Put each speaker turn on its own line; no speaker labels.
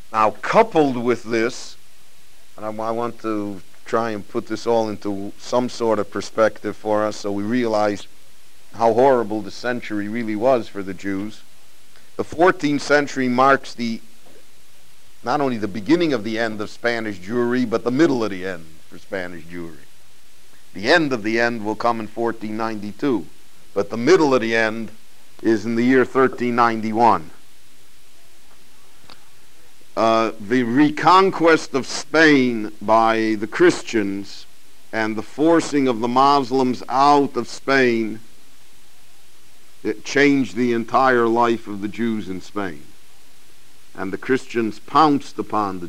Now, coupled with this, and I want to try and put this all into some sort of perspective for us so we realize how horrible the century really was for the Jews. The 14th century marks not only the beginning of the end of Spanish Jewry, but the middle of the end for Spanish Jewry. The end of the end will come in 1492, but the middle of the end is in the year 1391. The reconquest of Spain by the Christians and the forcing of the Muslims out of Spain, it changed the entire life of the Jews in Spain. And the Christians pounced upon the